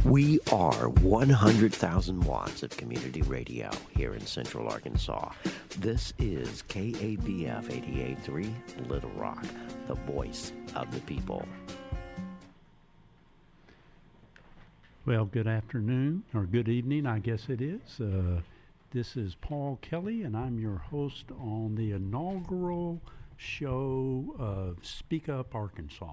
We are 100,000 watts of community radio here in Central Arkansas. This is KABF 88.3 Little Rock, the voice of the people. Well, good afternoon, or good evening, I guess it is. This is Paul Kelly, and I'm your host on the inaugural show of Speak Up Arkansas.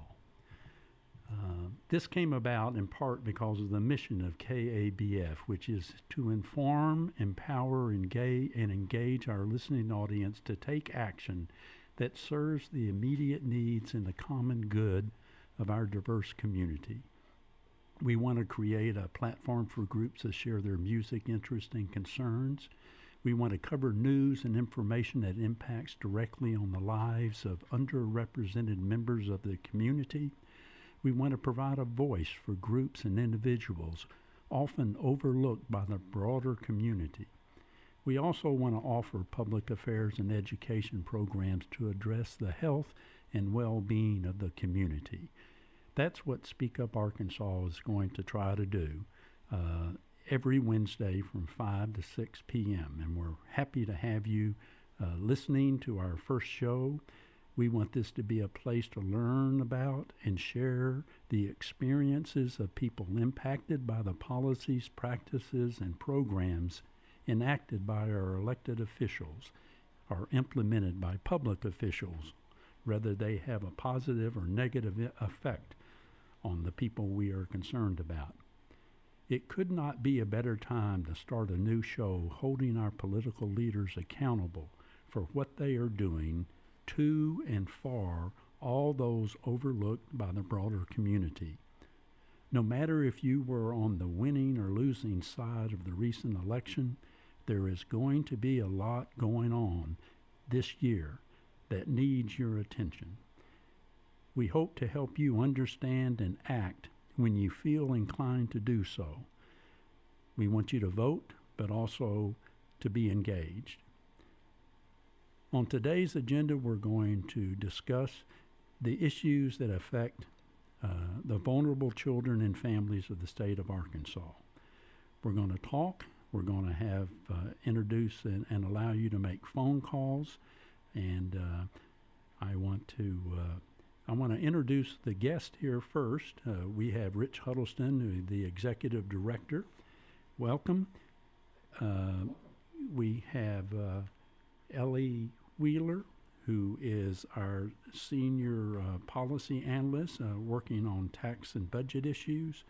This came about in part because of the mission of KABF, which is to inform, empower, engage our listening audience to take action that serves the immediate needs and the common good of our diverse community. We want to create a platform for groups to share their music, interests, and concerns. We want to cover news and information that impacts directly on the lives of underrepresented members of the community. We want to provide a voice for groups and individuals often overlooked by the broader community. We also want to offer public affairs and education programs to address the health and well-being of the community. That's what Speak Up Arkansas is going to try to do every Wednesday from 5 to 6 p.m. And we're happy to have you listening to our first show. We want this to be a place to learn about and share the experiences of people impacted by the policies, practices, and programs enacted by our elected officials or implemented by public officials, whether they have a positive or negative effect on the people we are concerned about. It could not be a better time to start a new show holding our political leaders accountable for what they are doing to and for all those overlooked by the broader community. No matter if you were on the winning or losing side of the recent election, there is going to be a lot going on this year that needs your attention. We hope to help you understand and act when you feel inclined to do so. We want you to vote, but also to be engaged. On today's agenda, we're going to discuss the issues that affect the vulnerable children and families of the state of Arkansas. We're going to talk. We're going to have introduce and allow you to make phone calls. And I want to introduce the guest here first. We have Rich Huddleston, the Executive Director. Welcome. We have Ellie Wheeler, who is our Senior Policy Analyst working on tax and budget issues.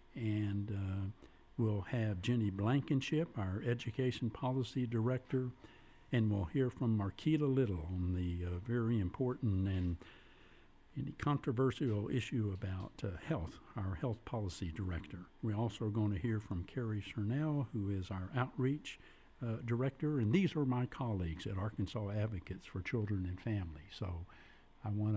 And we'll have Jenny Blankenship, our Education Policy Director. And we'll hear from Marquita Little on the very important and controversial issue about health, our Health Policy Director. We're also going to hear from Carrie Cernell, who is our Outreach Director, and these are my colleagues at Arkansas Advocates for Children and Families. So I want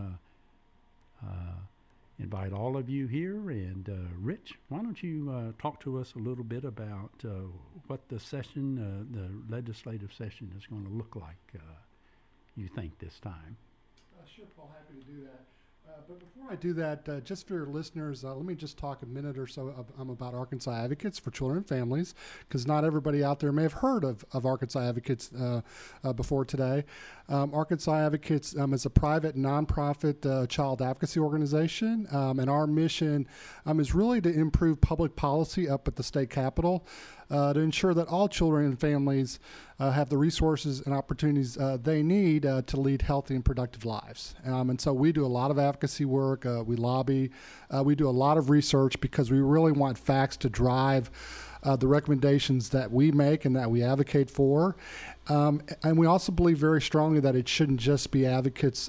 to invite all of you here. And Rich, why don't you talk to us a little bit about what the session, the legislative session is going to look like, you think, this time? Sure, Paul, happy to do that. But before I do that, just for your listeners, let me just talk a minute or so about Arkansas Advocates for Children and Families, because not everybody out there may have heard of Arkansas Advocates before today. Arkansas Advocates is a private, nonprofit child advocacy organization, and our mission is really to improve public policy up at the state capitol, to ensure that all children and families have the resources and opportunities they need to lead healthy and productive lives. And so we do a lot of advocacy work, we lobby, we do a lot of research because we really want facts to drive the recommendations that we make and that we advocate for. And we also believe very strongly that it shouldn't just be advocates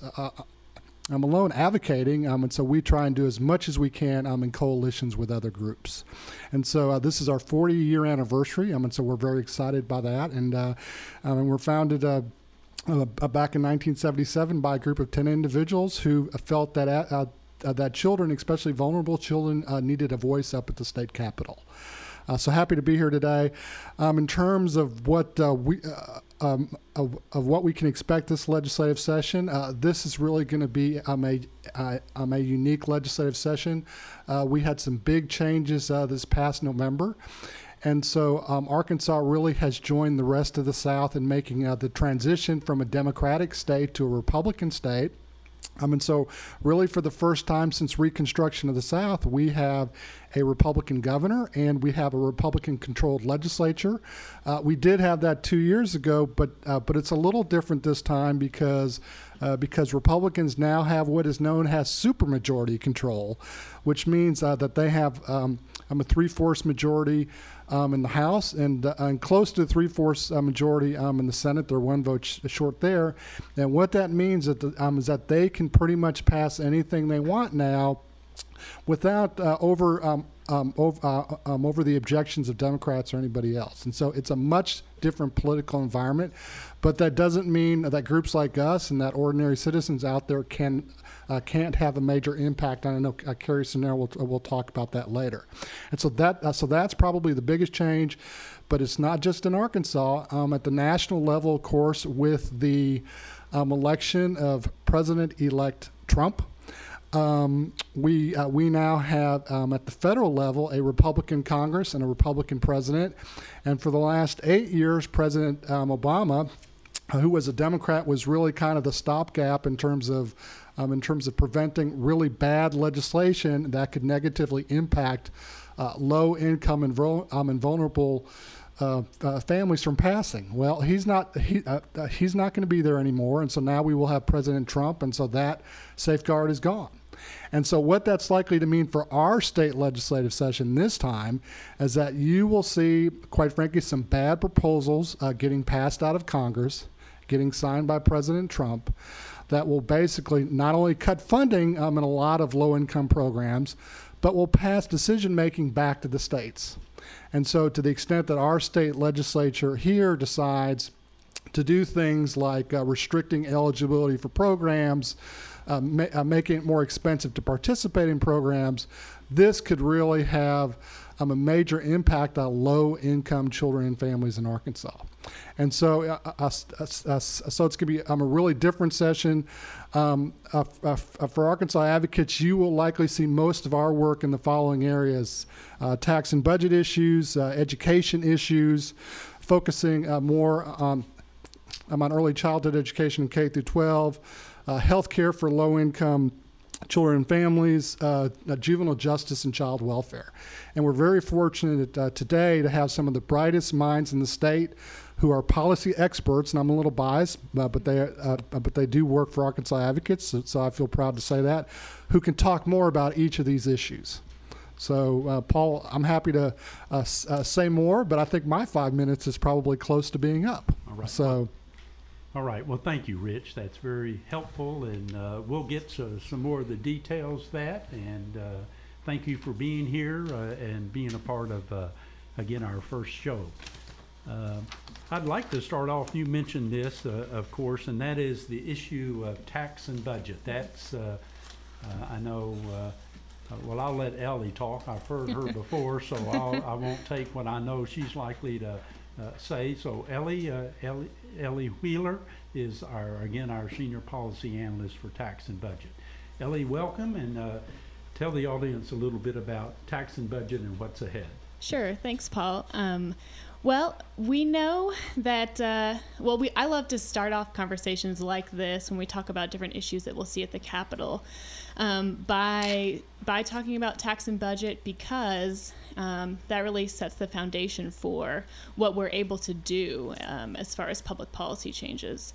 alone advocating, and so we try and do as much as we can in coalitions with other groups. And so this is our 40-year anniversary, and so we're very excited by that. And we're founded back in 1977 by a group of 10 individuals who felt that that children, especially vulnerable children, needed a voice up at the state capitol. So happy to be here today. In terms of what of what we can expect this legislative session, this is really going to be a unique legislative session. We had some big changes this past November. And so Arkansas really has joined the rest of the South in making the transition from a Democratic state to a Republican state. And so really for the first time since Reconstruction of the South, we have a Republican governor and we have a Republican-controlled legislature. We did have that 2 years ago, but it's a little different this time because Republicans now have what is known as supermajority control, which means that they have a 3/4 majority in the House and close to a 3/4 majority in the Senate. They're one vote short there. And what that means is that they can pretty much pass anything they want now without over the objections of Democrats or anybody else. And so it's a much different political environment, but that doesn't mean that groups like us and that ordinary citizens out there can't have a major impact. I know Carrie Sonnero will talk about that later. And so that's probably the biggest change, but it's not just in Arkansas. At the national level, of course, with the election of President-elect Trump, we now have at the federal level a Republican Congress and a Republican president, and for the last 8 years, President Obama, who was a Democrat, was really kind of the stopgap in terms of preventing really bad legislation that could negatively impact low-income and vulnerable families from passing. Well, he's not going to be there anymore, and so now we will have President Trump, and so that safeguard is gone. And so what that's likely to mean for our state legislative session this time is that you will see, quite frankly, some bad proposals getting passed out of Congress, getting signed by President Trump, that will basically not only cut funding in a lot of low-income programs, but will pass decision-making back to the states. And so to the extent that our state legislature here decides to do things like restricting eligibility for programs, making it more expensive to participate in programs, this could really have a major impact on low-income children and families in Arkansas. And so so it's going to be a really different session. For Arkansas advocates, you will likely see most of our work in the following areas: tax and budget issues, education issues, focusing more on early childhood education in K through 12, health care for low-income children and families, juvenile justice, and child welfare. And we're very fortunate today to have some of the brightest minds in the state who are policy experts, and I'm a little biased, but they do work for Arkansas Advocates, so I feel proud to say that, who can talk more about each of these issues. So, Paul, I'm happy to say more, but I think my 5 minutes is probably close to being up. All right. So. All right. Well, thank you, Rich. That's very helpful, and we'll get to some more of the details of that. And thank you for being here and being a part of, again, our first show. I'd like to start off, you mentioned this, of course, and that is the issue of tax and budget. That's, I know, well, I'll let Ellie talk. I've heard her before, so I won't take what I know she's likely to say. So Ellie Wheeler is our senior policy analyst for tax and budget. Ellie, welcome, and tell the audience a little bit about tax and budget and what's ahead. Sure, thanks, Paul. Well, we know that, I love to start off conversations like this when we talk about different issues that we'll see at the Capitol by talking about tax and budget, because that really sets the foundation for what we're able to do as far as public policy changes.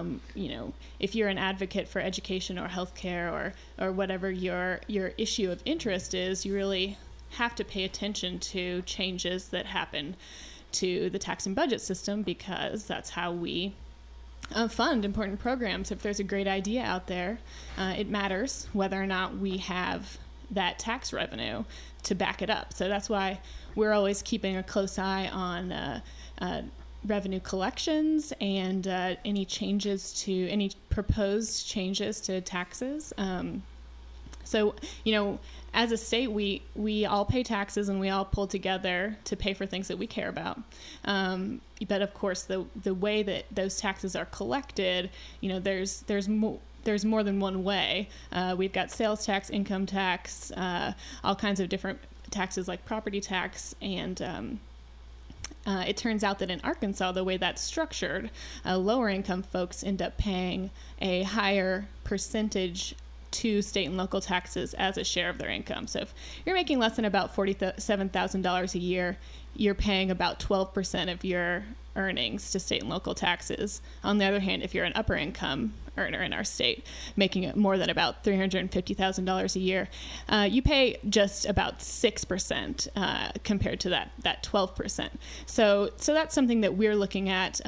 If you're an advocate for education or healthcare or whatever your issue of interest is, you really have to pay attention to changes that happen to the tax and budget system, because that's how we fund important programs. If there's a great idea out there, it matters whether or not we have that tax revenue to back it up. So that's why we're always keeping a close eye on revenue collections and any proposed changes to taxes. So, as a state, we all pay taxes and we all pull together to pay for things that we care about. But of course, the way that those taxes are collected, there's more than one way. We've got sales tax, income tax, all kinds of different taxes like property tax, and it turns out that in Arkansas, the way that's structured, lower income folks end up paying a higher percentage to state and local taxes as a share of their income. So if you're making less than about $47,000 a year, you're paying about 12% of your earnings to state and local taxes. On the other hand, if you're an upper income earner in our state, making it more than about $350,000 a year, you pay just about 6% compared to that 12%. So that's something that we're looking at,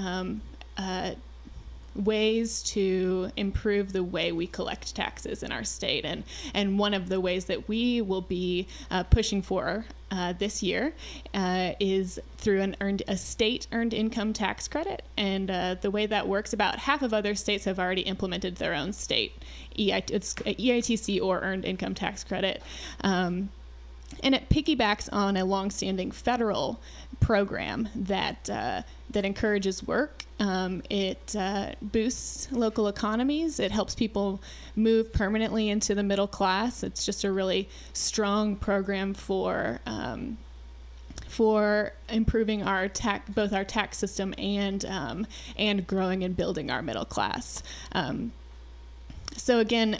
ways to improve the way we collect taxes in our state. And one of the ways that we will be pushing for this year is through a state earned income tax credit. And the way that works, about half of other states have already implemented their own state EITC or earned income tax credit. And it piggybacks on a longstanding federal program that encourages work. It boosts local economies. It helps people move permanently into the middle class. It's just a really strong program for improving both our tax system and growing and building our middle class. So again,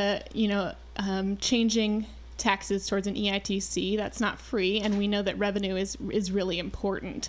changing taxes towards an EITC, that's not free, and we know that revenue is really important.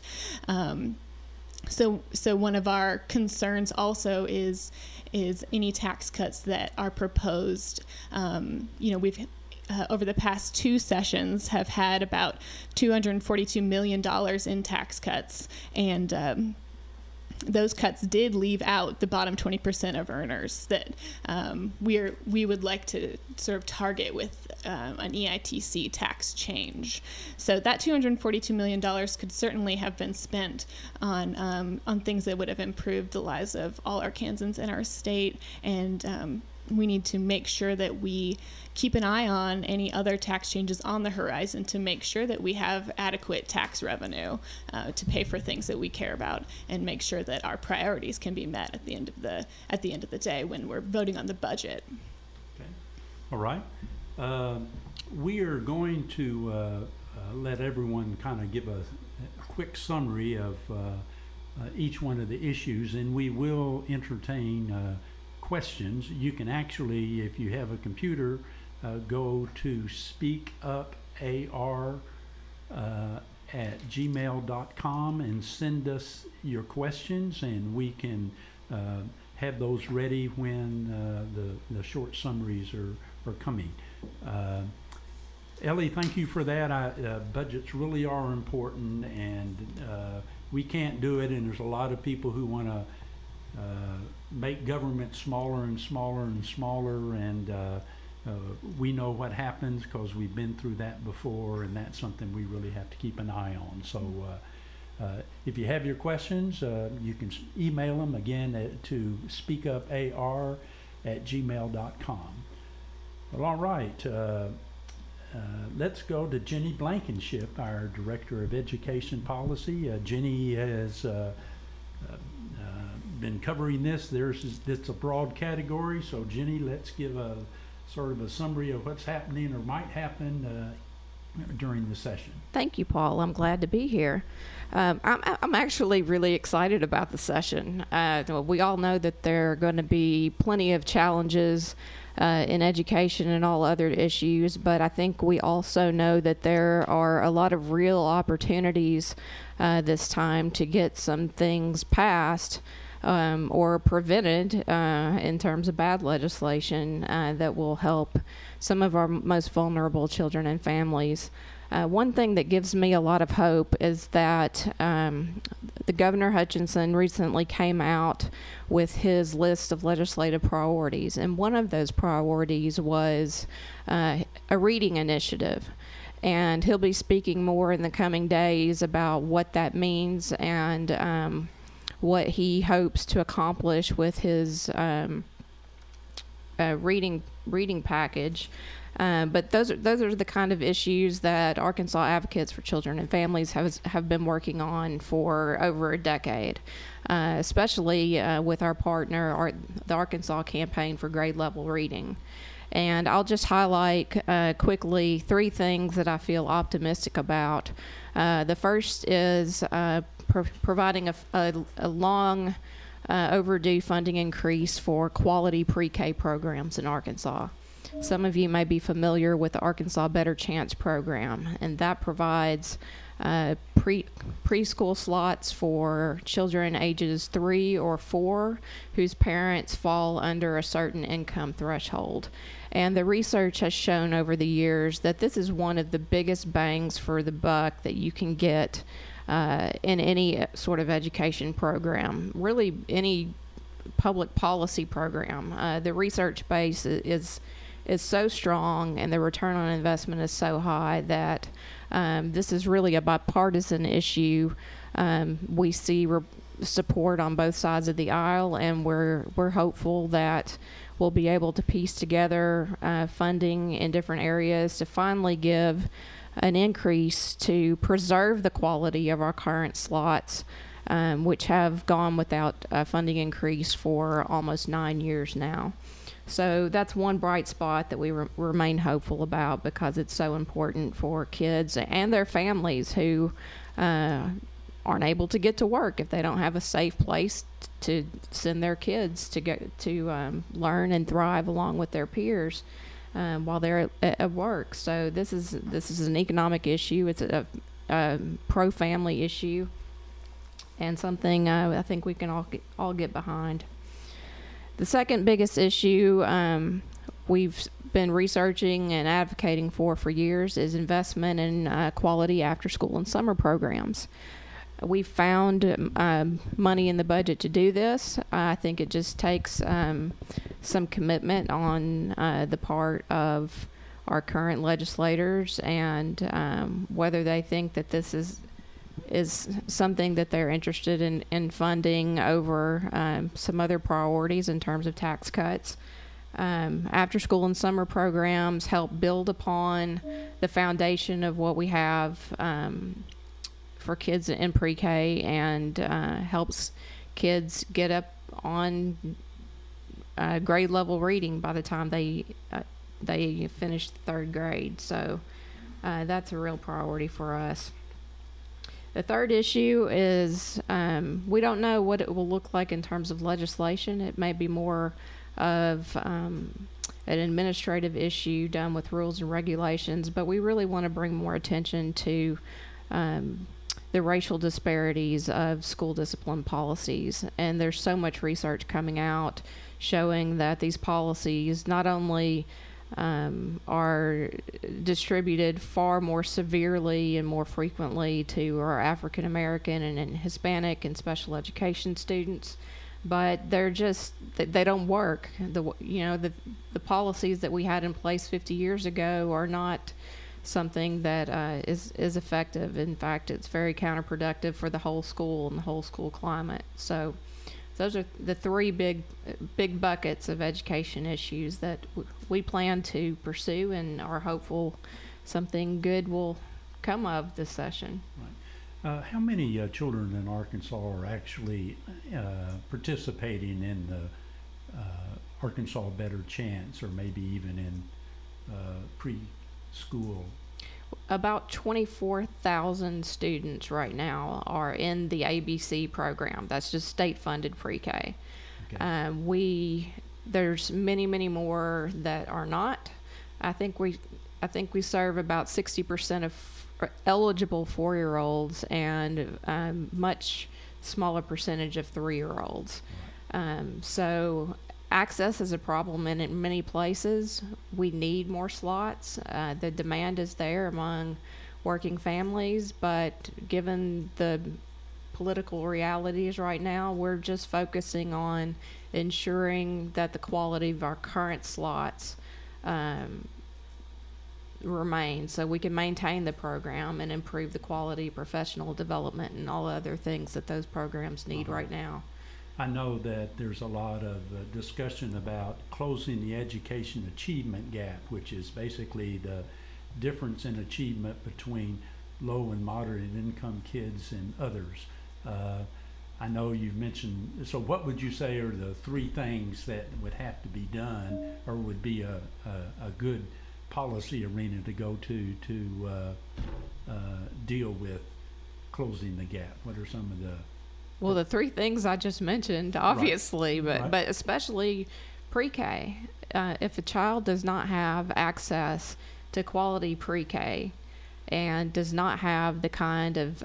So one of our concerns also is any tax cuts that are proposed. We've over the past 2 sessions have had about $242 million in tax cuts, and those cuts did leave out the bottom 20% of earners that we would like to sort of target with an EITC tax change. So that $242 million could certainly have been spent on things that would have improved the lives of all Arkansans in our state, and we need to make sure that we keep an eye on any other tax changes on the horizon to make sure that we have adequate tax revenue to pay for things that we care about, and make sure that our priorities can be met at the end of the day when we're voting on the budget. Okay. All right. We are going to let everyone kind of give a quick summary of each one of the issues, and we will entertain questions. You can actually, if you have a computer, go to speakupar@gmail.com and send us your questions, and we can have those ready when the short summaries are coming. Ellie, thank you for that. Budgets really are important, and we can't do it, and there's a lot of people who want to make government smaller and smaller and smaller, and we know what happens because we've been through that before, and that's something we really have to keep an eye on. So if you have your questions, you can email them again to speakupar@gmail.com. Well, all right. Let's go to Jenny Blankenship, our Director of Education Policy. Jenny has been covering this. It's a broad category, so Jenny, let's give a sort of a summary of what's happening or might happen during the session. Thank you, Paul. I'm glad to be here. I'm actually really excited about the session. We all know that there are going to be plenty of challenges in education and all other issues, but I think we also know that there are a lot of real opportunities this time to get some things passed or prevented in terms of bad legislation that will help some of our most vulnerable children and families. One thing that gives me a lot of hope is that the Governor Hutchinson recently came out with his list of legislative priorities, and one of those priorities was a reading initiative. And he'll be speaking more in the coming days about what that means and what he hopes to accomplish with his reading package. But those are the kind of issues that Arkansas Advocates for Children and Families have been working on for over a decade, especially with our partner, the Arkansas Campaign for Grade Level Reading. And I'll just highlight quickly 3 things that I feel optimistic about. The first is providing a long overdue funding increase for quality pre-K programs in Arkansas. Some of you may be familiar with the Arkansas Better Chance program, and that provides preschool slots for children ages 3 or 4 whose parents fall under a certain income threshold. And the research has shown over the years that this is one of the biggest bangs for the buck that you can get in any sort of education program, really any public policy program. The research base is so strong and the return on investment is so high that this is really a bipartisan issue. We see support on both sides of the aisle, and we're hopeful that we'll be able to piece together funding in different areas to finally give an increase to preserve the quality of our current slots, which have gone without a funding increase for almost 9 years now. So that's one bright spot that we remain hopeful about, because it's so important for kids and their families who aren't able to get to work if they don't have a safe place to send their kids to get to learn and thrive along with their peers while they're at work. So this is an economic issue. It's a pro-family issue, and something I think we can all get behind. The second biggest issue we've been researching and advocating for years is investment in quality after-school and summer programs. We've found money in the budget to do this. I think it just takes some commitment on the part of our current legislators, and whether they think that this is something that they're interested in funding over some other priorities in terms of tax cuts. After school and summer programs help build upon the foundation of what we have for kids in pre-K, and helps kids get up on grade level reading by the time they finish the 3rd grade. So that's a real priority for us. The third issue is we don't know what it will look like in terms of legislation. It may be more of an administrative issue done with rules and regulations, but we really want to bring more attention to the racial disparities of school discipline policies. And there's so much research coming out showing that these policies not only are distributed far more severely and more frequently to our African American and Hispanic and special education students, but they don't work. The policies that we had in place 50 years ago are not something that is effective. In fact, it's very counterproductive for the whole school and the whole school climate. So those are the 3 big buckets of education issues that we plan to pursue, and are hopeful something good will come of this session. Right. How many children in Arkansas are actually participating in the Arkansas Better Chance, or maybe even in preschool? About 24,000 students right now are in the ABC program. That's just state-funded pre-K. Okay. There's many more that are not. I think we serve about 60% of eligible 4-year-olds and much smaller percentage of 3-year-olds. Right. So access is a problem in many places. We need more slots. The demand is there among working families, but given the political realities right now, we're just focusing on ensuring that the quality of our current slots remain, so we can maintain the program and improve the quality of professional development and all other things that those programs need right now. I know that there's a lot of discussion about closing the education achievement gap, which is basically the difference in achievement between low and moderate income kids and others. I know you've mentioned, so what would you say are the three things that would have to be done or would be a good policy arena to go to deal with closing the gap? What are some of the... Well, the three things I just mentioned, obviously, Right. but especially pre-K. If a child does not have access to quality pre-K and does not have the kind of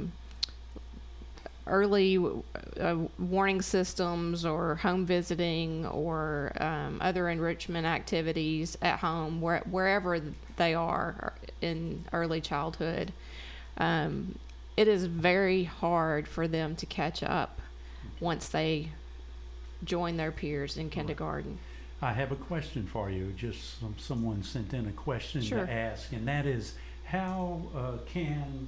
early warning systems or home visiting or other enrichment activities at home, wherever they are in early childhood, it is very hard for them to catch up once they join their peers in kindergarten. I have a question for you. Just someone sent in a question Sure. to ask, and that is, how can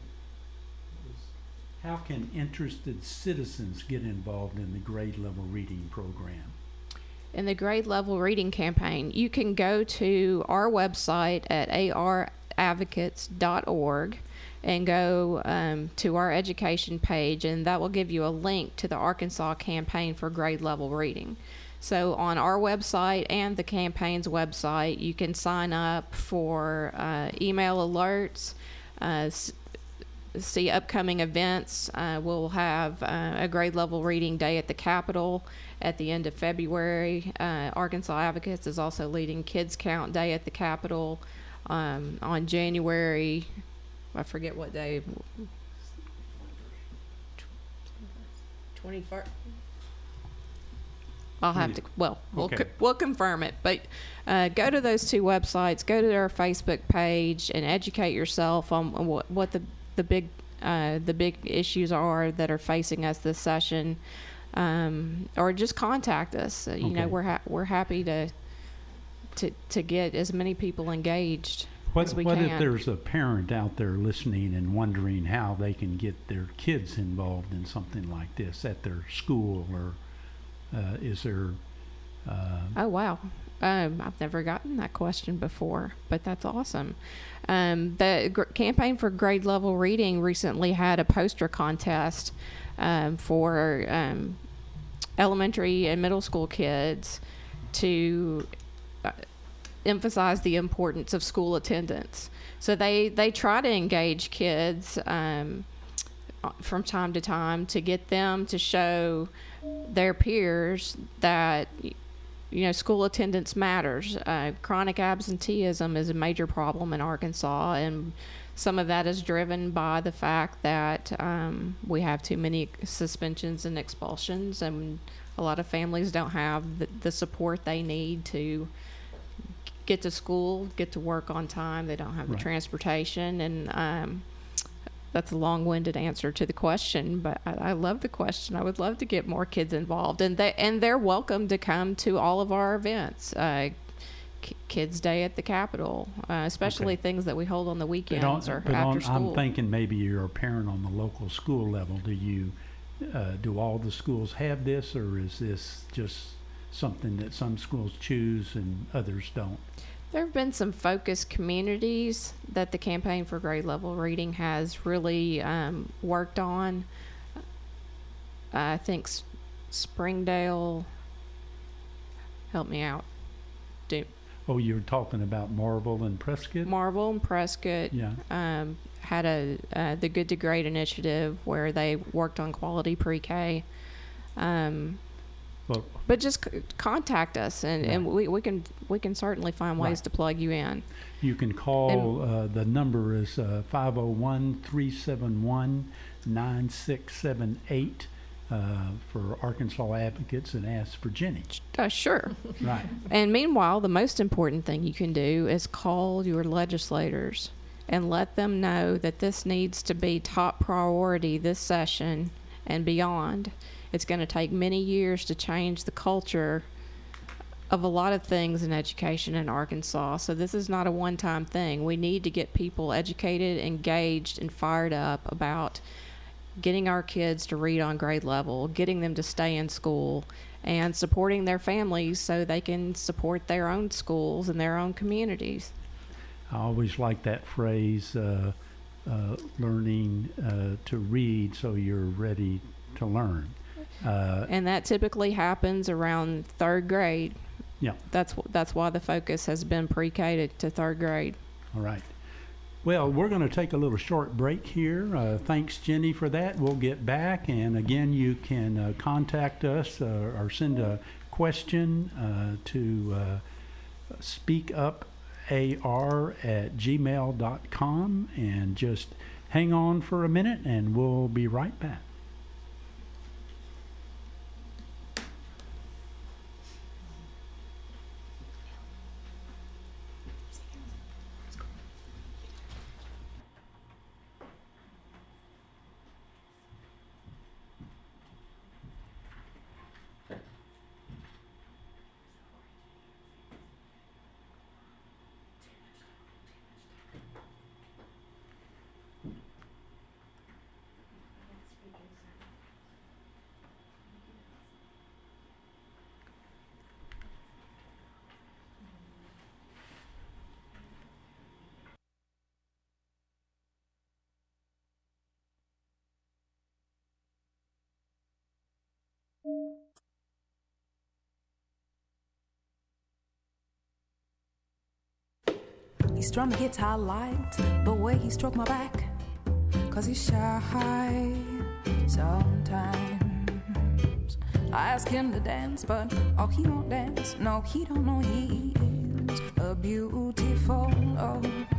interested citizens get involved in the grade level reading program? In the grade level reading campaign, you can go to our website at aradvocates.org and go to our education page, and that will give you a link to the Arkansas campaign for grade level reading. So on our website and the campaign's website, you can sign up for email alerts, see upcoming events. We'll have a grade level reading day at the Capitol at the end of February. Arkansas Advocates is also leading Kids Count Day at the Capitol on January, I forget what day. 21st. I'll have to, well, Okay. we'll confirm it. But go to those two websites, go to their Facebook page, and educate yourself on what the big issues are that are facing us this session, or just contact us. You know, we're happy to get as many people engaged as we What can. if there's a parent out there listening and wondering how they can get their kids involved in something like this at their school, or is there... Oh, wow. I've never gotten that question before, but that's awesome. The Campaign for Grade Level Reading recently had a poster contest for elementary and middle school kids to emphasize the importance of school attendance. So they try to engage kids from time to time to get them to show their peers that school attendance matters. Chronic absenteeism is a major problem in Arkansas, and some of that is driven by the fact that we have too many suspensions and expulsions, and a lot of families don't have the support they need to get to school, get to work on time. They don't have the transportation, and that's a long-winded answer to the question, but I love the question. I would love to get more kids involved, and they're welcome to come to all of our events. Kids Day at the Capitol, especially things that we hold on the weekends or after school. I'm thinking maybe you're a parent on the local school level. Do all the schools have this, or is this just something that some schools choose and others don't? There have been some focus communities that the Campaign for Grade Level Reading has really worked on. I think Springdale, help me out. Oh, you're talking about Marvel and Prescott? Marvel and Prescott had the Good to Great initiative where they worked on quality pre-K. But just contact us, and we can certainly find ways to plug you in. You can call, the number is 501-371-9678 for Arkansas Advocates, and ask for Jenny. Sure. Right. And meanwhile, the most important thing you can do is call your legislators and let them know that this needs to be top priority this session and beyond. It's going to take many years to change the culture of a lot of things in education in Arkansas. So this is not a one-time thing. We need to get people educated, engaged, and fired up about getting our kids to read on grade level, getting them to stay in school, and supporting their families so they can support their own schools and their own communities. I always like that phrase, learning to read so you're ready to learn. And that typically happens around third grade. Yeah. That's why the focus has been pre-K to third grade. All right. Well, we're going to take a little short break here. Thanks, Jenny, for that. We'll get back. And again, you can contact us or send a question to speakupar@gmail.com. And just hang on for a minute, and we'll be right back. He strummed the guitar light, the way he stroked my back, 'cause he's shy sometimes. I ask him to dance, but oh, he won't dance. No, he don't know he is a beautiful. Oh.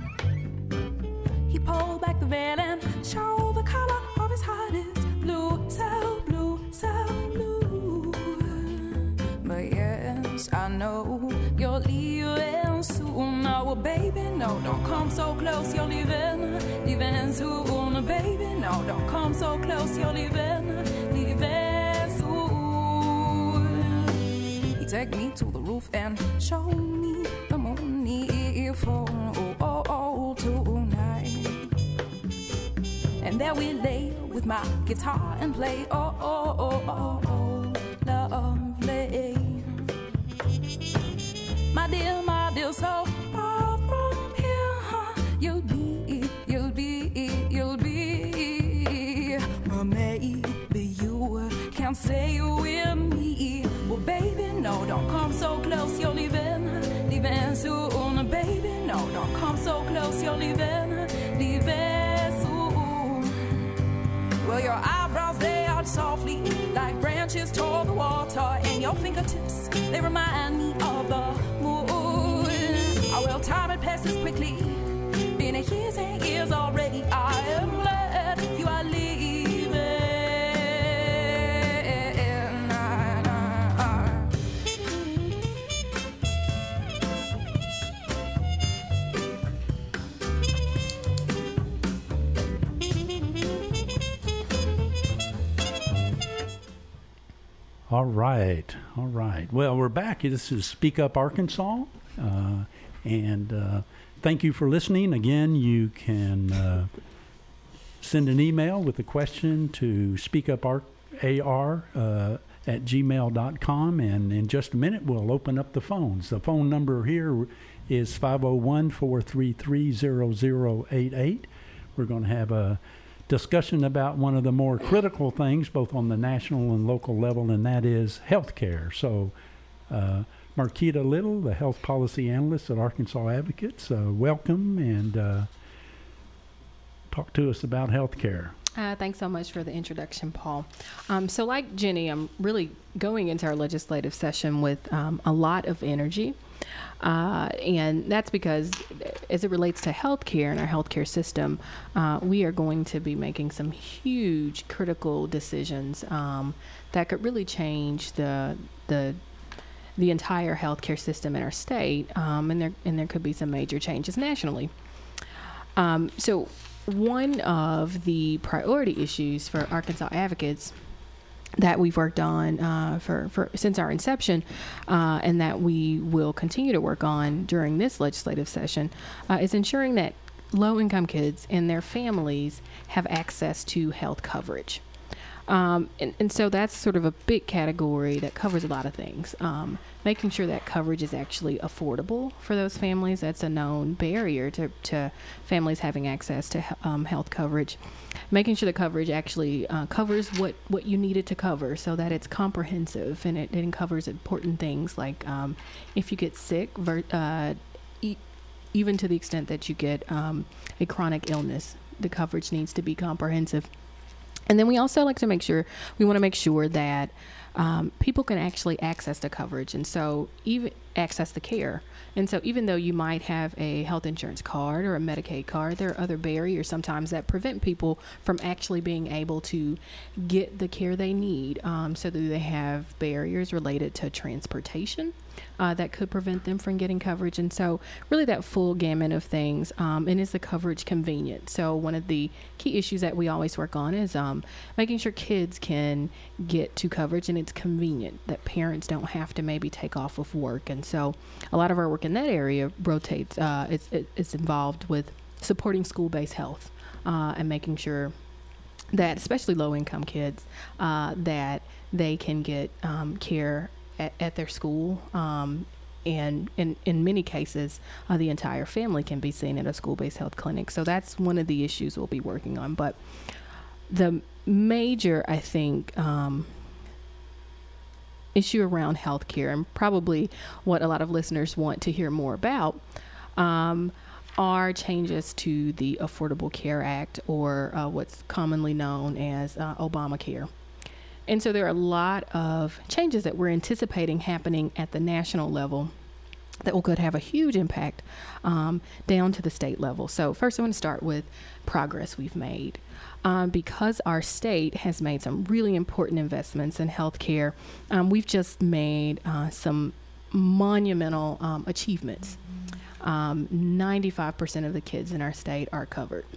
He pulled back the veil and showed the color of his heart is blue, so blue, so blue. But yes, I know you're leaving soon. Oh, baby, no, don't come so close. You're leaving soon. Baby, no, don't come so close. You're leaving soon. He take me to the roof and show me the moon full tonight. And there we lay with my guitar and play. Lovely. My dear, so far from here, you'll be. Well, maybe you can't stay with me. Well, baby, no, don't come so close. You're leaving soon. Baby, no, don't come so close. You're leaving soon. Well, your eyebrows, they arch softly like branches toward the water, and your fingertips, they remind me of the moon. Oh, well, time it passes quickly. Been years and years already. I am glad you are leaving. All right. Well, we're back. This is Speak Up Arkansas, and thank you for listening. Again, you can send an email with a question to speakupar@gmail.com, and in just a minute, we'll open up the phones. The phone number here is 501-433-0088. We're going to have a discussion about one of the more critical things, both on the national and local level, and that is health care. So, Marquita Little, the health policy analyst at Arkansas Advocates, welcome, and talk to us about health care. Thanks so much for the introduction, Paul. So like Jenny, I'm really going into our legislative session with a lot of energy. And that's because as it relates to healthcare and our healthcare system, we are going to be making some huge critical decisions that could really change the entire healthcare system in our state, and there could be some major changes nationally. So one of the priority issues for Arkansas Advocates that we've worked on for since our inception, and that we will continue to work on during this legislative session, is ensuring that low-income kids and their families have access to health coverage. And so that's sort of a big category that covers a lot of things. Making sure that coverage is actually affordable for those families. That's a known barrier to families having access to health coverage. Making sure the coverage actually covers what you need it to cover, so that it's comprehensive and it covers important things like if you get sick, even to the extent that you get a chronic illness, the coverage needs to be comprehensive. And then we also want to make sure that people can actually access the coverage, and so even access the care. And so even though you might have a health insurance card or a Medicaid card, there are other barriers sometimes that prevent people from actually being able to get the care they need. So do they have barriers related to transportation that could prevent them from getting coverage? And so really that full gamut of things. And is the coverage convenient? So one of the key issues that we always work on is making sure kids can get to coverage and it's convenient, that parents don't have to maybe take off of work. And so a lot of our work in that area rotates, it's involved with supporting school-based health and making sure that, especially low-income kids, that they can get care at their school. And in many cases, the entire family can be seen at a school-based health clinic. So that's one of the issues we'll be working on. But the major, I think, issue around healthcare, and probably what a lot of listeners want to hear more about, are changes to the Affordable Care Act, or what's commonly known as Obamacare. And so there are a lot of changes that we're anticipating happening at the national level that could have a huge impact down to the state level. So first I want to start with progress we've made. Because our state has made some really important investments in healthcare, we've just made some monumental achievements. 95% of the kids in our state are covered.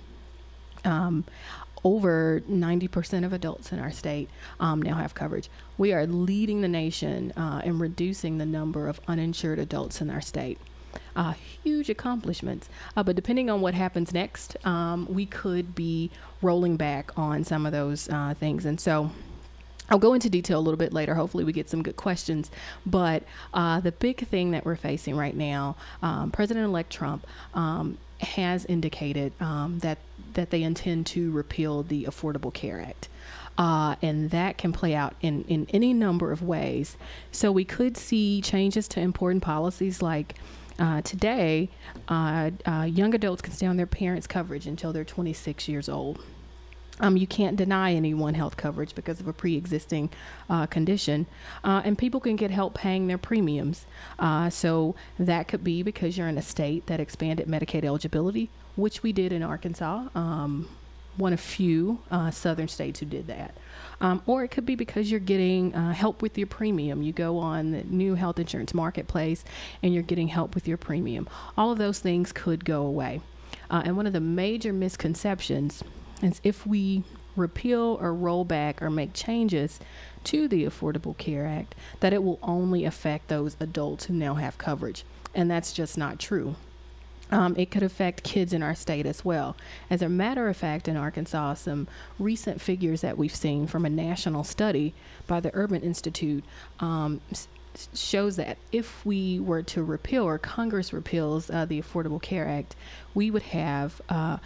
Over 90% of adults in our state now have coverage. We are leading the nation in reducing the number of uninsured adults in our state. Huge accomplishments. But depending on what happens next, we could be rolling back on some of those things. And so I'll go into detail a little bit later. Hopefully we get some good questions. But the big thing that we're facing right now, President-elect Trump has indicated that they intend to repeal the Affordable Care Act. And that can play out in any number of ways. So we could see changes to important policies like today, young adults can stay on their parents' coverage until they're 26 years old. You can't deny anyone health coverage because of a pre-existing condition, and people can get help paying their premiums. So that could be because you're in a state that expanded Medicaid eligibility, which we did in Arkansas, one of few southern states who did that. Or it could be because you're getting help with your premium. You go on the new health insurance marketplace and you're getting help with your premium. All of those things could go away. And one of the major misconceptions is if we repeal or roll back or make changes to the Affordable Care Act, that it will only affect those adults who now have coverage. And that's just not true. It could affect kids in our state as well. As a matter of fact, in Arkansas, some recent figures that we've seen from a national study by the Urban Institute shows that if we were to repeal, or Congress repeals the Affordable Care Act, we would have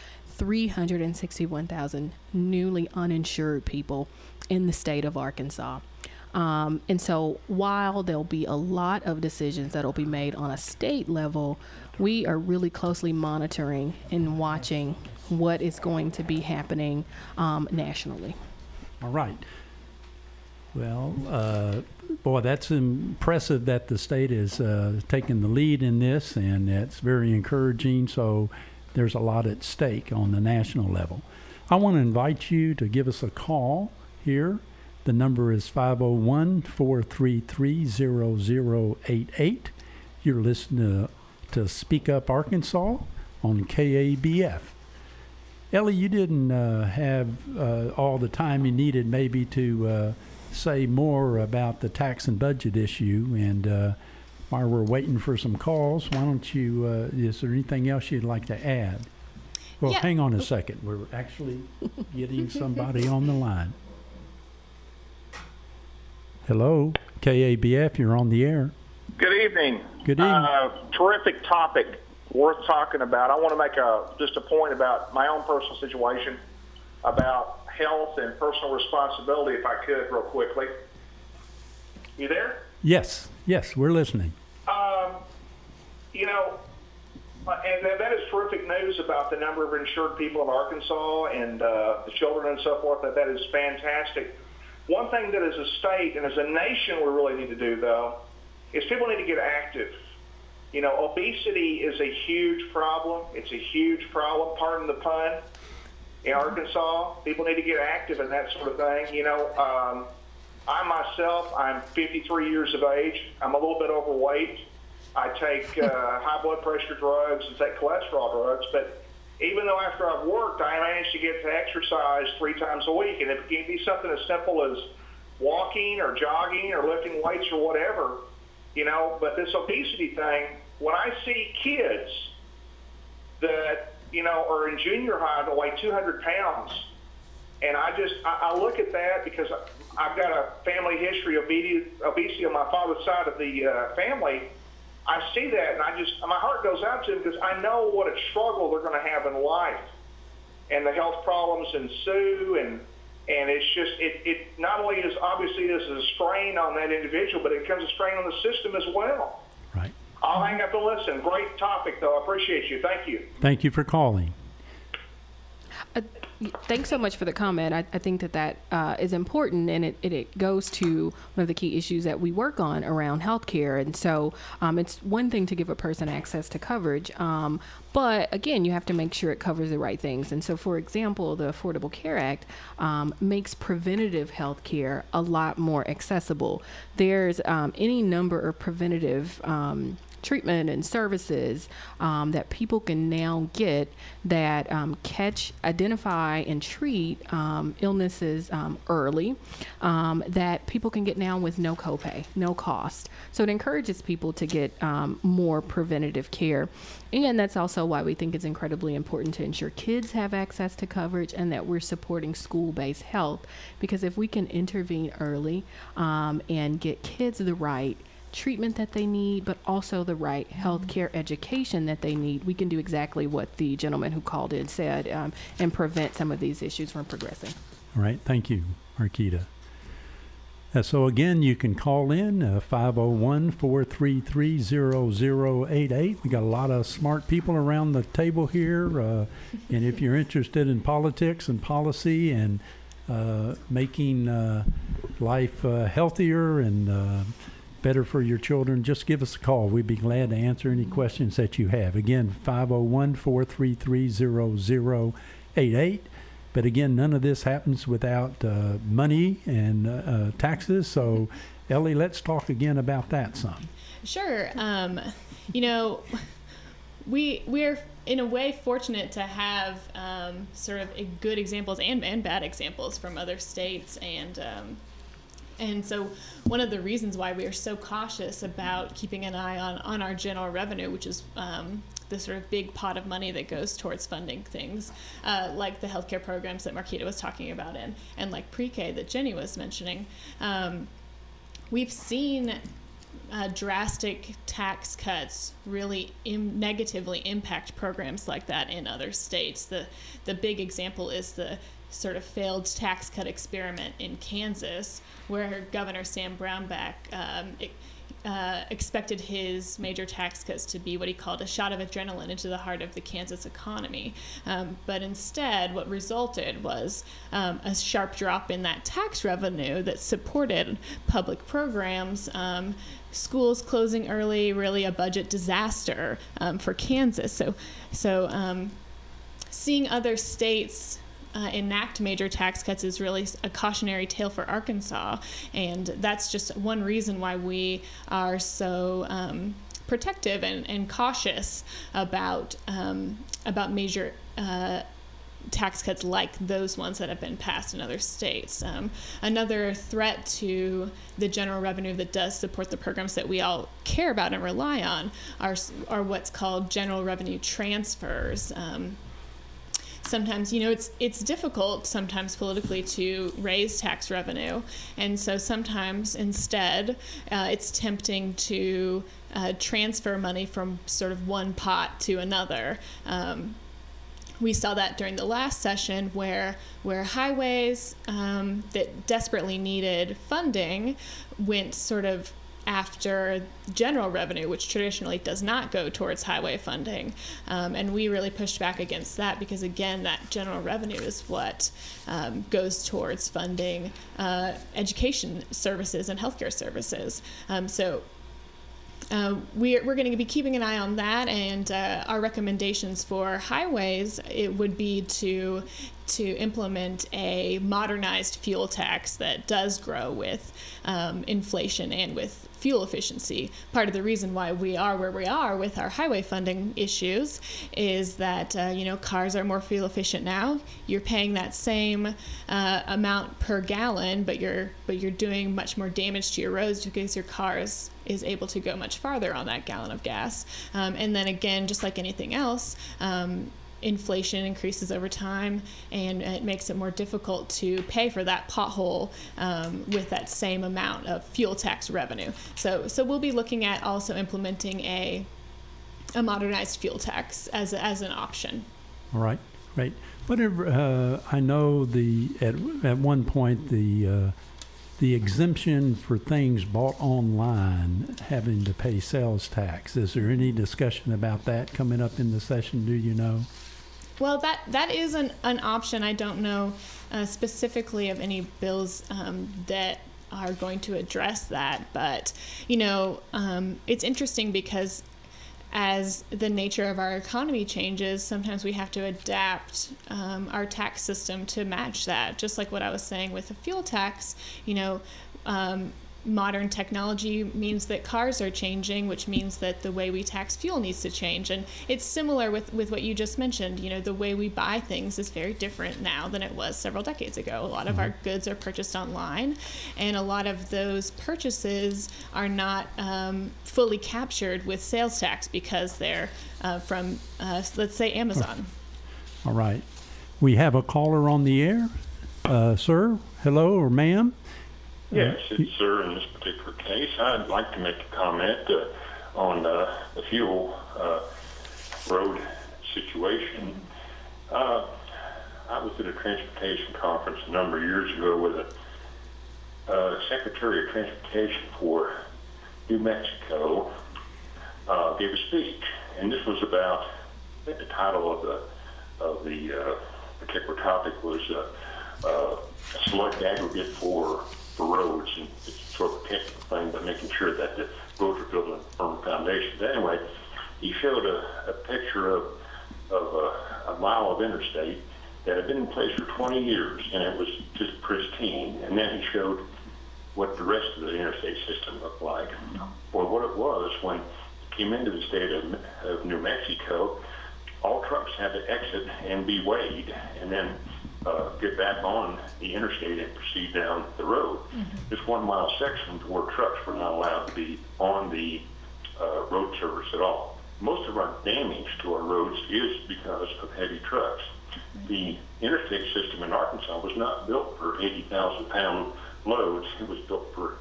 361,000 newly uninsured people in the state of Arkansas. And so while there'll be a lot of decisions that'll be made on a state level, we are really closely monitoring and watching what is going to be happening nationally. All right. Well, boy, that's impressive that the state is taking the lead in this, and it's very encouraging. So there's a lot at stake on the national level. I want to invite you to give us a call here. The number is 501-433-0088. You're listening to Speak Up Arkansas on KABF. Ellie, you didn't have all the time you needed maybe to say more about the tax and budget issue. And while we're waiting for some calls, why don't you, is there anything else you'd like to add? Well, Yeah. hang on a second. We're actually getting somebody on the line. Hello, KABF, you're on the air. Good evening. Good evening. Terrific topic, worth talking about. I want to make just a point about my own personal situation, about health and personal responsibility, if I could, real quickly. You there? Yes, we're listening. And that is terrific news about the number of insured people of Arkansas and the children and so forth. That is fantastic. One thing that as a state and as a nation we really need to do, though, is people need to get active. Obesity is a huge problem. It's a huge problem, pardon the pun, in Arkansas. People need to get active and that sort of thing. I myself, I'm 53 years of age. I'm a little bit overweight. I take high blood pressure drugs and take cholesterol drugs, but even though after I've worked, I managed to get to exercise 3 times a week, and it can be something as simple as walking or jogging or lifting weights or whatever, but this obesity thing, when I see kids that, are in junior high that weigh 200 pounds, and I look at that because I've got a family history of obesity on my father's side of the family. I see that, and my heart goes out to them because I know what a struggle they're going to have in life, and the health problems ensue, and it's just it not only is obviously this is a strain on that individual, but it becomes a strain on the system as well. Right. I'll hang up and listen. Great topic, though. I appreciate you. Thank you. Thank you for calling. Thanks so much for the comment. I think that is important, and it goes to one of the key issues that we work on around healthcare. And so it's one thing to give a person access to coverage, but again, you have to make sure it covers the right things. And so, for example, the Affordable Care Act makes preventative health care a lot more accessible. There's any number of preventative treatment and services that people can now get that catch, identify, and treat illnesses early that people can get now with no copay, no cost. So it encourages people to get more preventative care. And that's also why we think it's incredibly important to ensure kids have access to coverage and that we're supporting school-based health. Because if we can intervene early and get kids the right treatment that they need, but also the right healthcare education that they need, we can do exactly what the gentleman who called in said and prevent some of these issues from progressing. All right. Thank you, Marquita. So again, you can call in 501-433-0088. We got a lot of smart people around the table here. And if you're interested in politics and policy and making life healthier and better for your children, just give us a call. We'd be glad to answer any questions that you have. Again, 501-433-0088. But again, none of this happens without money and taxes. So, Ellie, let's talk again about that some. Sure. We're in a way fortunate to have sort of good examples and bad examples from other states, and so one of the reasons why we are so cautious about keeping an eye on our general revenue, which is the sort of big pot of money that goes towards funding things like the healthcare programs that Marquita was talking about and like pre-K that Jenny was mentioning, we've seen drastic tax cuts really negatively impact programs like that in other states. The big example is the sort of failed tax cut experiment in Kansas, where Governor Sam Brownback expected his major tax cuts to be what he called a shot of adrenaline into the heart of the Kansas economy. But instead, what resulted was a sharp drop in that tax revenue that supported public programs, schools closing early, really a budget disaster for Kansas. So seeing other states enact major tax cuts is really a cautionary tale for Arkansas, and that's just one reason why we are so protective and cautious about major tax cuts like those ones that have been passed in other states. Another threat to the general revenue that does support the programs that we all care about and rely on are what's called general revenue transfers. sometimes, it's difficult sometimes politically to raise tax revenue. And so sometimes instead it's tempting to transfer money from sort of one pot to another. We saw that during the last session where highways that desperately needed funding went sort of after general revenue, which traditionally does not go towards highway funding. And we really pushed back against that because, again, that general revenue is what goes towards funding education services and healthcare services. So we're going to be keeping an eye on that, and our recommendations for highways, it would be to implement a modernized fuel tax that does grow with inflation and with fuel efficiency. Part of the reason why we are where we are with our highway funding issues is that cars are more fuel efficient now. You're paying that same amount per gallon, but you're doing much more damage to your roads because your car is able to go much farther on that gallon of gas. And then again, just like anything else, inflation increases over time, and it makes it more difficult to pay for that pothole with that same amount of fuel tax revenue. So we'll be looking at also implementing a modernized fuel tax as an option. All right, great. Whatever. I know at one point the exemption for things bought online having to pay sales tax. Is there any discussion about that coming up in the session? Do you know? Well, that is an option. I don't know specifically of any bills that are going to address that, but it's interesting because as the nature of our economy changes, sometimes we have to adapt our tax system to match that. Just like what I was saying with the fuel tax, modern technology means that cars are changing, which means that the way we tax fuel needs to change. And it's similar with what you just mentioned. The way we buy things is very different now than it was several decades ago. A lot of our goods are purchased online, and a lot of those purchases are not fully captured with sales tax because they're from, let's say, Amazon. All right. We have a caller on the air. Sir, hello, or ma'am? Yes, it's sir in this particular case. I'd like to make a comment on the fuel road situation. I was at a transportation conference a number of years ago with a Secretary of Transportation for New Mexico gave a speech, and this was about, I think the title of the particular topic was a select aggregate for roads, and it's sort of a technical thing, but making sure that the roads are built on a firm foundation. But anyway, he showed a picture of a mile of interstate that had been in place for 20 years, and it was just pristine. And then he showed what the rest of the interstate system looked like. Well, what it was, when it came into the state of New Mexico, all trucks had to exit and be weighed, and then get back on the interstate and proceed down the road. This 1 mile section where trucks were not allowed to be on the road service at all. Most of our damage to our roads is because of heavy trucks. The interstate system in Arkansas was not built for 80,000 pound loads. It was built for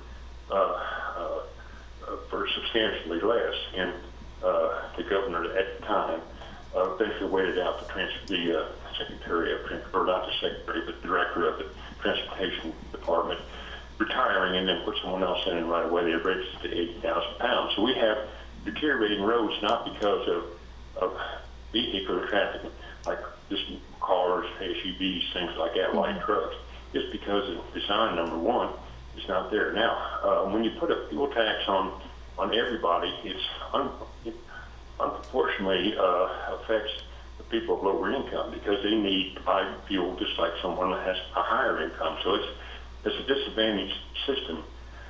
substantially less. And the governor at the time eventually waited out the Secretary of Transportation, or not the Secretary, but the Director of the Transportation Department retiring, and then put someone else in, and right away they raised it to 80,000 pounds. So we have deteriorating roads not because of vehicular traffic, like just cars, SUVs, things like that, light trucks. It's because of design, number one, is not there. Now, when you put a fuel tax on everybody, it unproportionately affects the people of lower income because they need to buy fuel just like someone that has a higher income. So it's a disadvantaged system,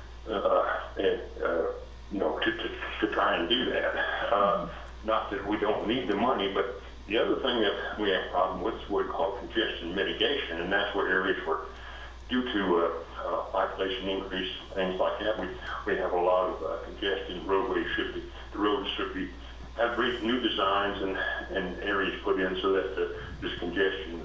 to try and do that. Not that we don't need the money, but the other thing that we have a problem with is what we call congestion mitigation, and that's where areas where, due to population increase, things like that, we have a lot of congestion. The roads should have new designs and areas put in so that this congestion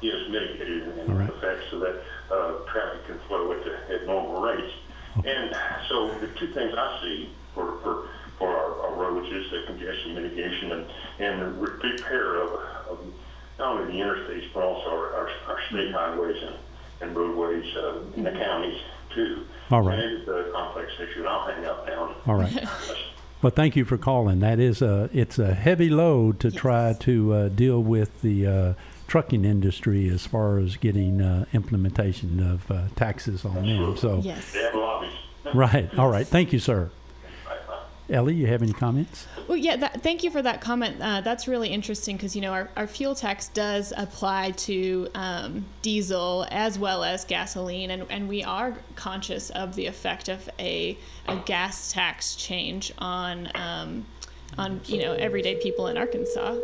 mitigated and All right. effects so that traffic can flow at normal rates. Okay. And so the two things I see for our roads is the congestion mitigation and the repair of not only the interstates but also our state highways and roadways in the counties too. All right. And it is a complex issue, and I'll hang up now. All right. Well, thank you for calling. That is it's a heavy load to try to deal with the trucking industry as far as getting implementation of taxes on them. So, Yes. They have lobbies. right. All right. Thank you, sir. Ellie, you have any comments? Well, yeah, thank you for that comment. That's really interesting because, our fuel tax does apply to diesel as well as gasoline, and we are conscious of the effect of a gas tax change on everyday people in Arkansas.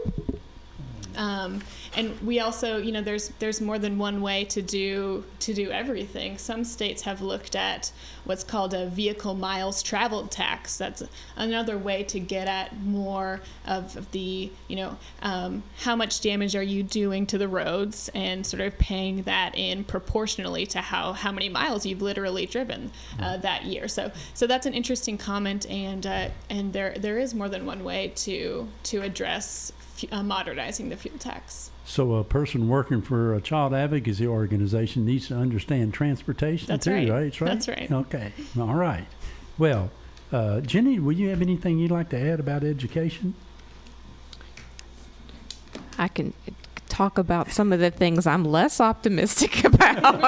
And we also, there's more than one way to do everything. Some states have looked at what's called a vehicle miles traveled tax. That's another way to get at more of the, how much damage are you doing to the roads, and sort of paying that in proportionally to how many miles you've literally driven that year. So that's an interesting comment, and there is more than one way to address modernizing the fuel tax. So a person working for a child advocacy organization needs to understand transportation That's too, right. right? That's right. Okay. All right. Well, Jenny, will you have anything you'd like to add about education? I can talk about some of the things I'm less optimistic about.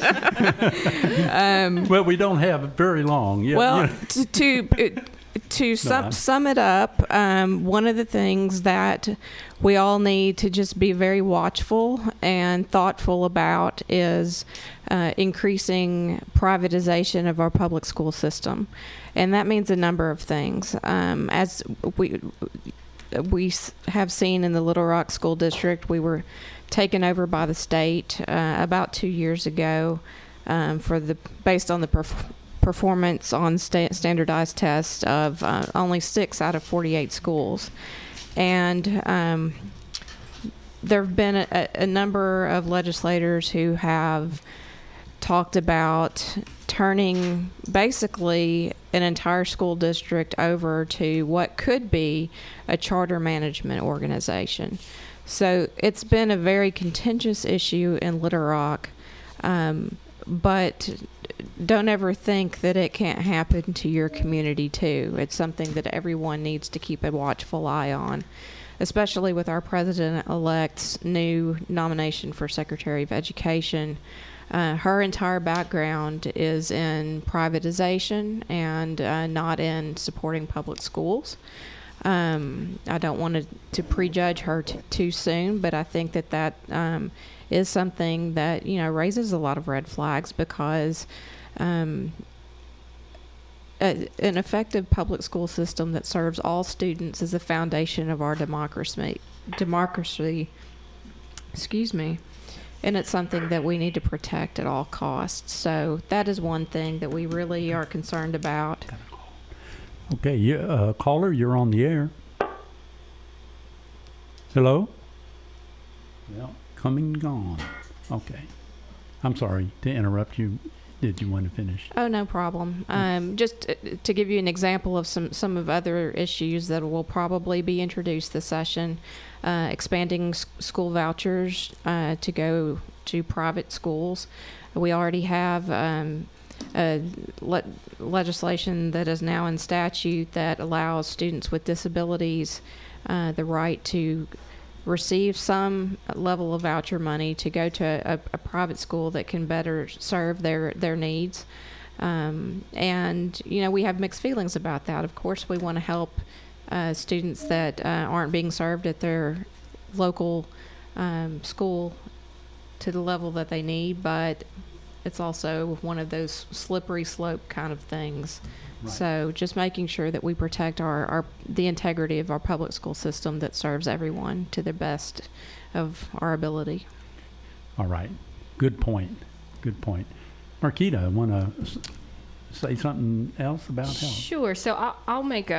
Well, we don't have very long. Yeah. Well, yeah. to sum it up, one of the things that we all need to just be very watchful and thoughtful about is increasing privatization of our public school system. And that means a number of things. As we have seen in the Little Rock School District, we were taken over by the state about 2 years ago based on the performance on standardized tests of only 6 out of 48 schools. And there have been a number of legislators who have talked about turning basically an entire school district over to what could be a charter management organization. So it's been a very contentious issue in Little Rock, but don't ever think that it can't happen to your community too. It's something that everyone needs to keep a watchful eye on, especially with our president-elect's new nomination for Secretary of Education. Her entire background is in privatization and not in supporting public schools. I don't want to prejudge her too soon, but I think that is something that raises a lot of red flags, because an effective public school system that serves all students is the foundation of our democracy. Excuse me. And it's something that we need to protect at all costs. So that is one thing that we really are concerned about. Okay, caller, you're on the air. Hello? Well, coming and gone. Okay. I'm sorry to interrupt you. Did you want to finish? Oh, no problem. Just to give you an example of some of other issues that will probably be introduced this session, expanding school vouchers to go to private schools. We already have legislation that is now in statute that allows students with disabilities the right to receive some level of voucher money to go to a private school that can better serve their needs. And, we have mixed feelings about that. Of course, we want to help students that aren't being served at their local school to the level that they need, but it's also one of those slippery slope kind of things. Right. So just making sure that we protect the integrity of our public school system that serves everyone to the best of our ability. All right. Good point. Good point. Marquita, want to say something else about health? Sure. So I'll make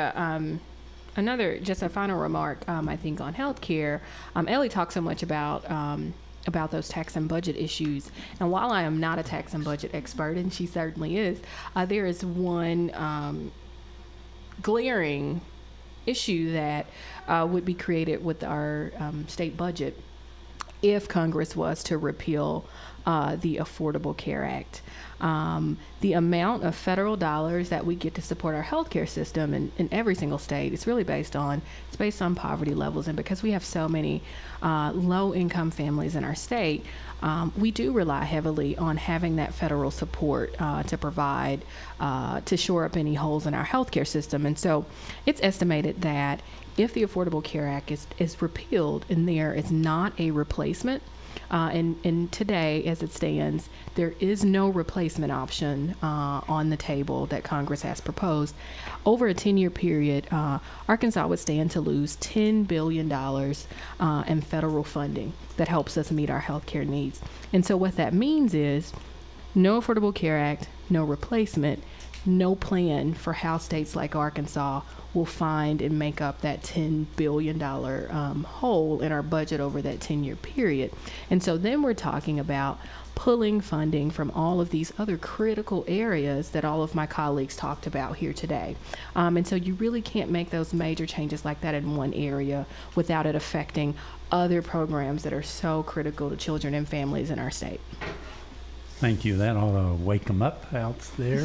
just a final remark, I think, on healthcare. Ellie talked so much about about those tax and budget issues. And while I am not a tax and budget expert, and she certainly is, there is one glaring issue that would be created with our state budget if Congress was to repeal the Affordable Care Act. The amount of federal dollars that we get to support our healthcare system in every single state, it's based on poverty levels. And because we have so many low-income families in our state, we do rely heavily on having that federal support to provide, to shore up any holes in our healthcare system. And so it's estimated that if the Affordable Care Act is repealed and there is not a replacement, and today, as it stands, there is no replacement option on the table that Congress has proposed. Over a 10-year period, Arkansas would stand to lose $10 billion in federal funding that helps us meet our health care needs. And so what that means is no Affordable Care Act, no replacement, no plan for how states like Arkansas will find and make up that $10 billion hole in our budget over that 10-year period. And so then we're talking about pulling funding from all of these other critical areas that all of my colleagues talked about here today. And so you really can't make those major changes like that in one area without it affecting other programs that are so critical to children and families in our state. Thank you. That ought to wake them up out there.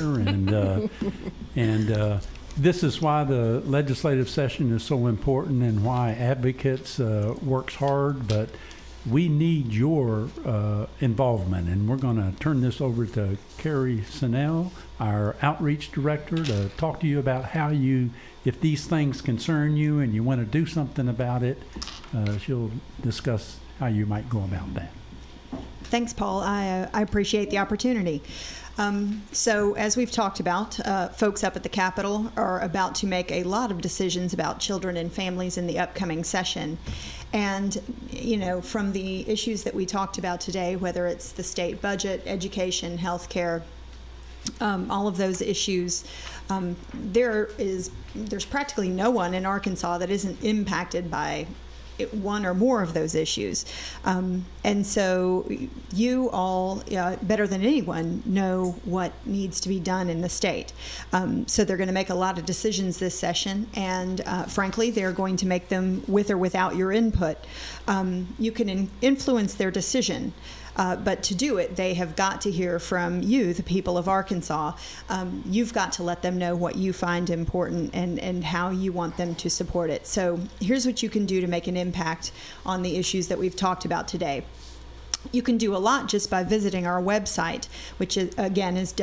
And this is why the legislative session is so important and why Advocates works hard. But we need your involvement. And we're going to turn this over to Carrie Sinnell, our outreach director, to talk to you about how you, if these things concern you and you want to do something about it, she'll discuss how you might go about that. Thanks, Paul. I appreciate the opportunity. So as we've talked about, folks up at the Capitol are about to make a lot of decisions about children and families in the upcoming session. And, you know, from the issues that we talked about today, whether it's the state budget, education, healthcare, all of those issues, there's practically no one in Arkansas that isn't impacted by one or more of those issues. And so you all, better than anyone, know what needs to be done in the state. So they're going to make a lot of decisions this session, and frankly, they're going to make them with or without your input. You can influence their decision. But to do it, they have got to hear from you, the people of Arkansas. You've got to let them know what you find important and how you want them to support it. So here's what you can do to make an impact on the issues that we've talked about today. You can do a lot just by visiting our website, which is, again, is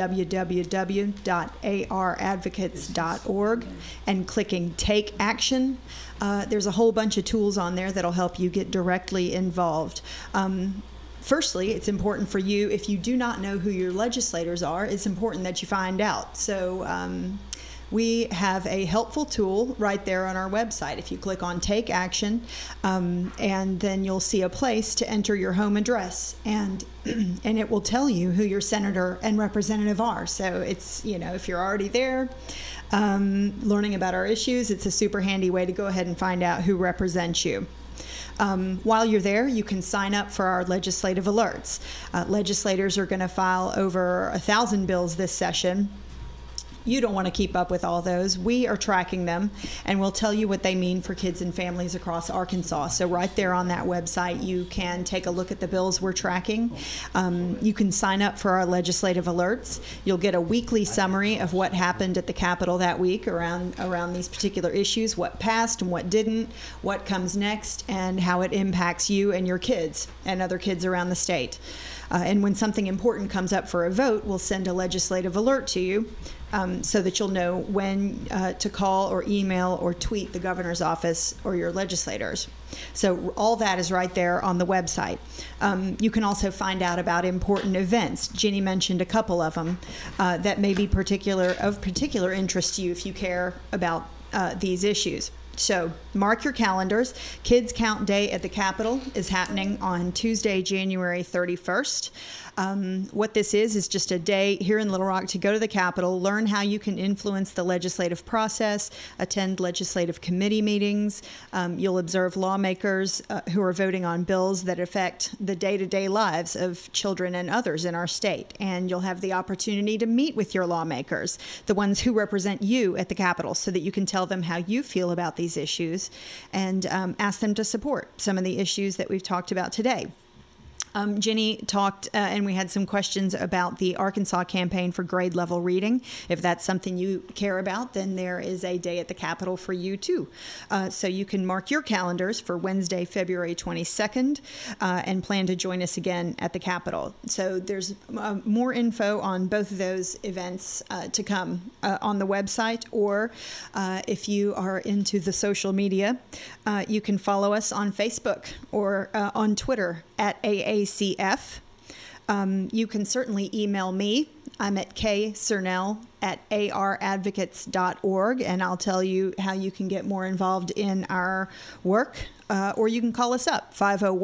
www.aradvocates.org, and clicking Take Action. There's a whole bunch of tools on there that'll help you get directly involved. Firstly, it's important for you, if you do not know who your legislators are, it's important that you find out. So we have a helpful tool right there on our website. If you click on Take Action, and then you'll see a place to enter your home address, and it will tell you who your senator and representative are. So it's, you know, if you're already there learning about our issues, it's a super handy way to go ahead and find out who represents you. While you're there, you can sign up for our legislative alerts. Legislators are going to file over 1,000 bills this session. You don't want to keep up with all those. We are tracking them, and we'll tell you what they mean for kids and families across Arkansas. So right there on that website, you can take a look at the bills we're tracking. You can sign up for our legislative alerts. You'll get a weekly summary of what happened at the Capitol that week around these particular issues, what passed and what didn't, what comes next, and how it impacts you and your kids and other kids around the state. And when something important comes up for a vote, we'll send a legislative alert to you so that you'll know when to call or email or tweet the governor's office or your legislators. So all that is right there on the website. You can also find out about important events. Ginny mentioned a couple of them that may be of particular interest to you if you care about these issues. So mark your calendars. Kids Count Day at the Capitol is happening on Tuesday, January 31st. What this is just a day here in Little Rock to go to the Capitol, learn how you can influence the legislative process, attend legislative committee meetings. You'll observe lawmakers who are voting on bills that affect the day-to-day lives of children and others in our state. And you'll have the opportunity to meet with your lawmakers, the ones who represent you at the Capitol, so that you can tell them how you feel about these issues and ask them to support some of the issues that we've talked about today. Jenny talked, and we had some questions about the Arkansas campaign for grade level reading. If that's something you care about, then there is a day at the Capitol for you too. So you can mark your calendars for Wednesday, February 22nd, and plan to join us again at the Capitol. So there's more info on both of those events to come on the website, or if you are into the social media, you can follow us on Facebook or on Twitter at AACF. You can certainly email me. I'm at kcernell@aradvocates.org, and I'll tell you how you can get more involved in our work. Or you can call us up,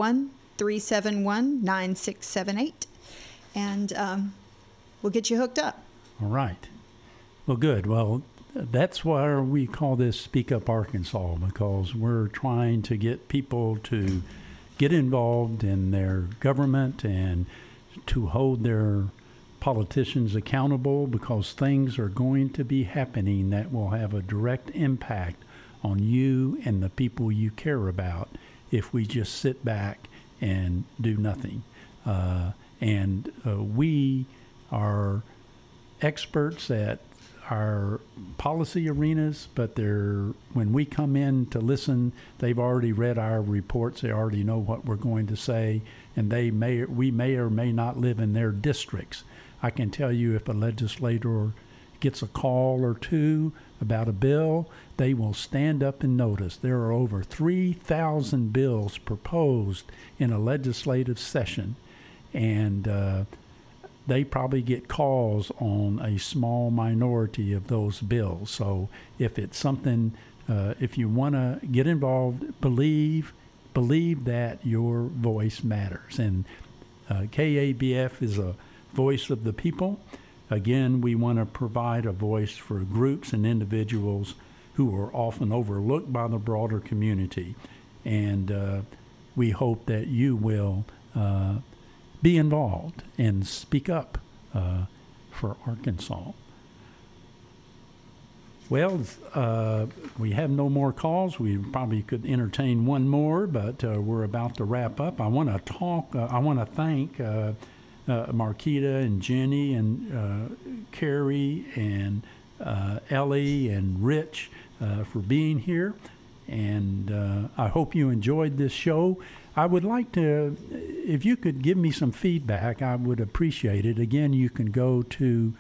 501-371-9678, and we'll get you hooked up. All right. Well, good. Well, that's why we call this Speak Up Arkansas, because we're trying to get people to get involved in their government and to hold their politicians accountable, because things are going to be happening that will have a direct impact on you and the people you care about if we just sit back and do nothing. We are experts at our policy arenas, but when we come in to listen, they've already read our reports. They already know what we're going to say, and we may or may not live in their districts. I can tell you, if a legislator gets a call or two about a bill, they will stand up and notice. There are over 3,000 bills proposed in a legislative session, and they probably get calls on a small minority of those bills. So if it's something, if you want to get involved, believe that your voice matters. And KABF is a voice of the people. Again, we want to provide a voice for groups and individuals who are often overlooked by the broader community. And we hope that you will be involved and speak up for Arkansas. Well, we have no more calls. We probably could entertain one more, but we're about to wrap up. I want to thank Marquita and Jenny and Carrie and Ellie and Rich for being here. And I hope you enjoyed this show. I would like to, if you could give me some feedback, I would appreciate it. Again, you can go to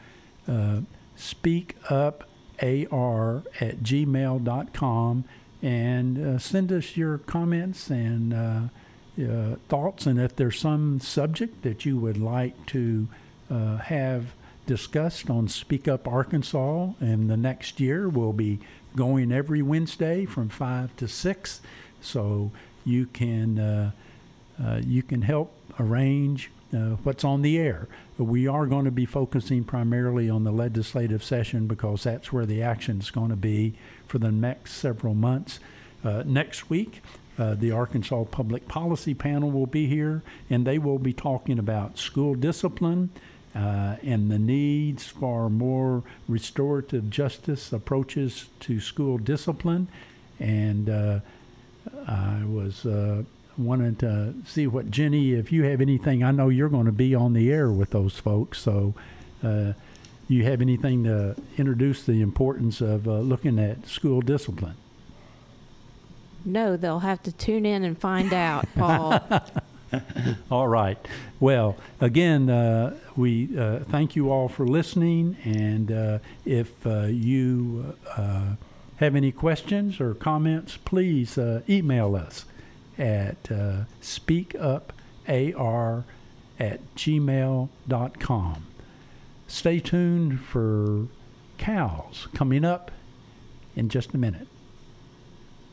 speakupar@gmail.com and send us your comments and thoughts. And if there's some subject that you would like to have discussed on Speak Up Arkansas, and the next year we'll be going every Wednesday from 5 to 6. So you can help arrange what's on the air. We are going to be focusing primarily on the legislative session, because that's where the action is going to be for the next several months. Next week, the Arkansas Public Policy Panel will be here, and they will be talking about school discipline and the needs for more restorative justice approaches to school discipline. And I was wanted to see what, Jenny, if you have anything. I know you're going to be on the air with those folks, so you have anything to introduce the importance of looking at school discipline? No, they'll have to tune in and find out, Paul. All right. Well, again, we thank you all for listening, and if you have any questions or comments, please email us at speakupar@gmail.com. Stay tuned for cows coming up in just a minute.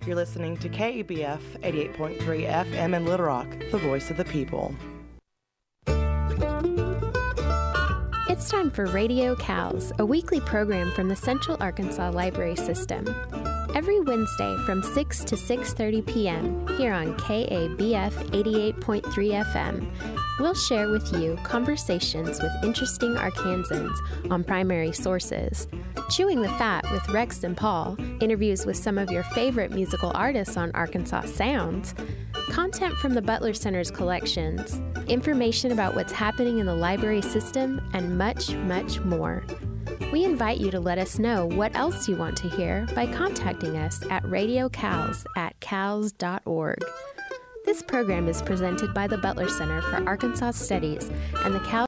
You're listening to KABF 88.3 FM in Little Rock, the voice of the people. It's time for Radio Cows, a weekly program from the Central Arkansas Library System. Every Wednesday from 6 to 6:30 p.m. here on KABF 88.3 FM, we'll share with you conversations with interesting Arkansans on primary sources, Chewing the Fat with Rex and Paul, interviews with some of your favorite musical artists on Arkansas Sounds, content from the Butler Center's collections, information about what's happening in the library system, and much, much more. We invite you to let us know what else you want to hear by contacting us at radiocows@cows.org. This program is presented by the Butler Center for Arkansas Studies and the Cows